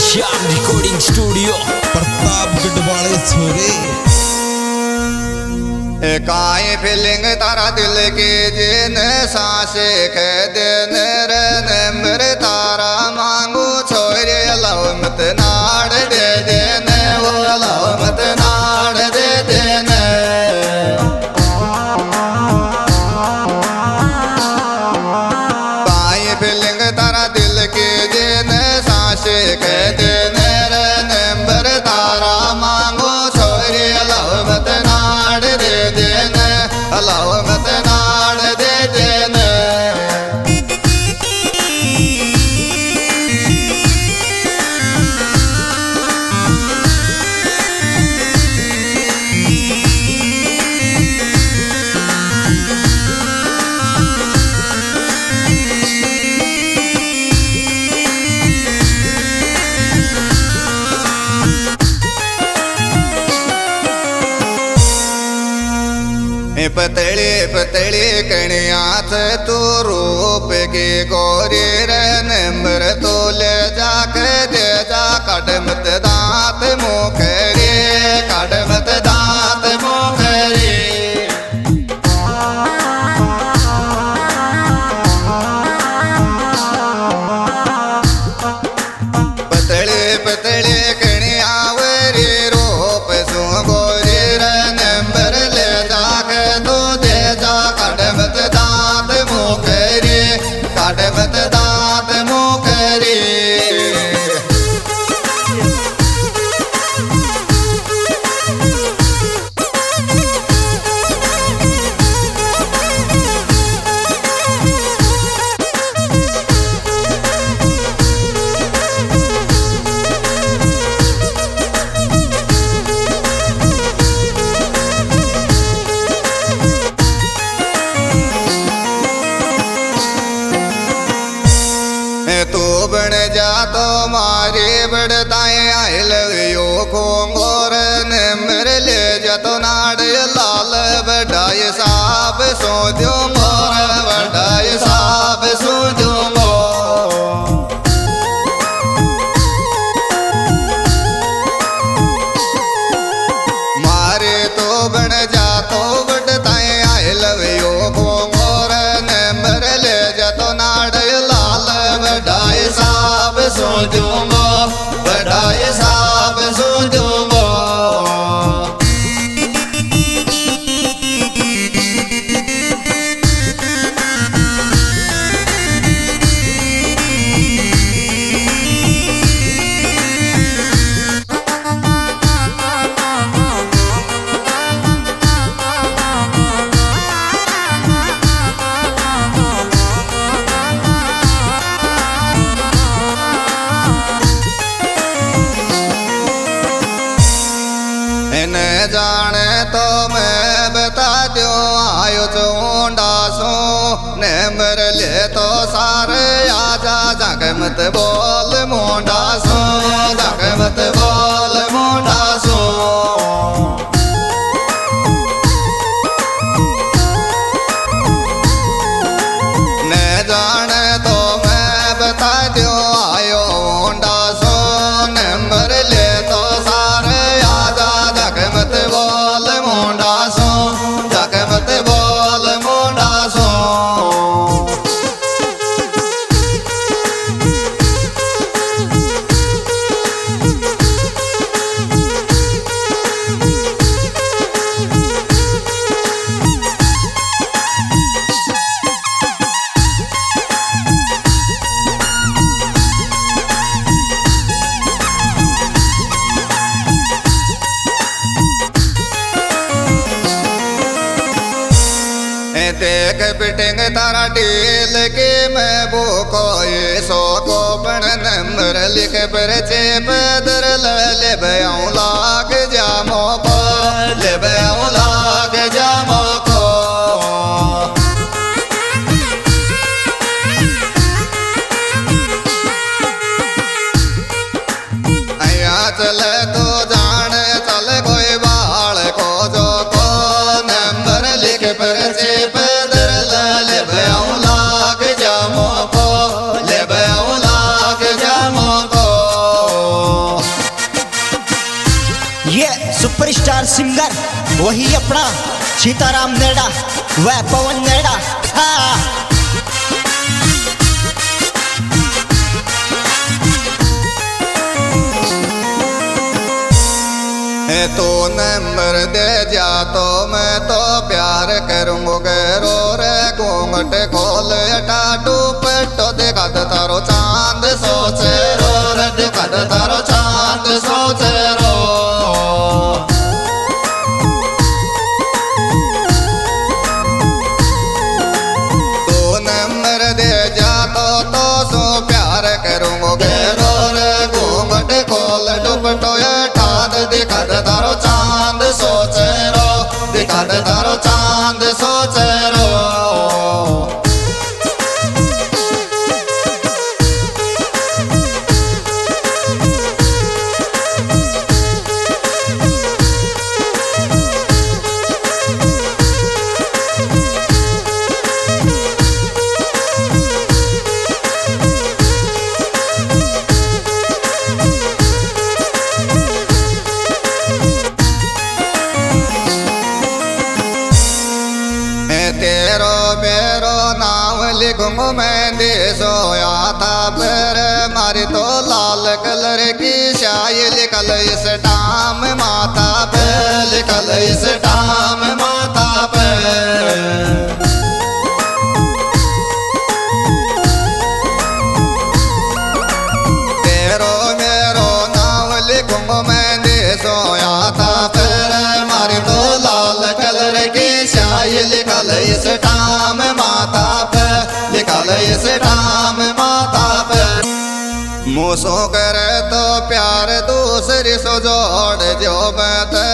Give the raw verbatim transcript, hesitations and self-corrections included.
Shyam recording studio Pratapgarh वाले छोरे। काय फीलिंग तारा दिल के जिन सांसे के दिन नंबर तारा मांगू छोरे लव मत नाड़ दे देने वो लव मत नाड़ दे देने काय फीलिंग तारा दिल के जिन सांसे के दिन नंबर तारा मांगू छोरे लव मत नाड़ दे देने लव मत नाड़ दे देने पतले पतले कणियाथ तू रूप के गोरे नंबर तो ले जाके दे जा कदमत दांत मोखरे कदमत दांत मोखरे पतले पतले कणियावरे रूप सो गोरे नंबर ले जाके तो दे जा कदमत दांत मोखरे कदमत दांत मोखरे तू बन जा तो मारे बड़ताए आई लव यू खोंगोर नंबर ले जा तो नाड़ लाल बड़ाई साहब सो दो मोर बड़ाई साहब सो दो मोर मारे तो बन जा तो बड़ताए आई लव यू खोंगोर नंबर ले जा तो नाड़ लाल बड़ाई साहब सो दूंगो बड़ाई साहब सो दूंगो न जाने तो मैं बता दो आयो चूंडा सो नंबर ले तो सारे आजा जग मत बोल मोंडा सो जग मत बोल मोंडा सो न जाने तो मैं बता दो आयो होंडा सो नंबर ले तो सारे आजा जग मत बोल मोंडा सो जग मत बोल मोंडा सो देख पिटिंग तारा टेल के मैं वो कोई सो को पण नंबर लिख पर चे पदर ले बयाऊं लाग जामो को ले बयाऊं लाग जामो को आया चल तो जान चल कोई बाल को जो को नंबर लिख पर चे पदर ले बयाऊं लाग जामो को ले बयाऊं लाग जामो को सिंगर वही अपना सीताराम नेड़ा वह पवन नेड़ा। हाँ तो नंबर दे जा तो मैं तो प्यार करूँगा रो रे घूंघट खोल टाटू पेटो दिखा दे तारो चांद सोचे रो रे दिखा दे तारो चांद सोचे रो। तो नंबर दे जा तो तो सो प्यार करूँगा रो रे घूंघट खोल दुपटो दिखा दे तारो चांद सोचे रो दिखा दे तारो चांद सोचे रो। तेरो मेरो नाम लिखूंगा मैं सोया था पर मारी तो लाल कलर की शाही लिखल इस टाम माथा पे लिखल इस टाम माथा पे। तेरो मेरो नाम लिखूंगा मैं सोया था पर मारी तो लाल कलर की शाही लिखल इस टाम माथा पे लिखल इस टाम माथा पे। मुसो करे तो प्यार दूसरी सो जोड़ जो मैं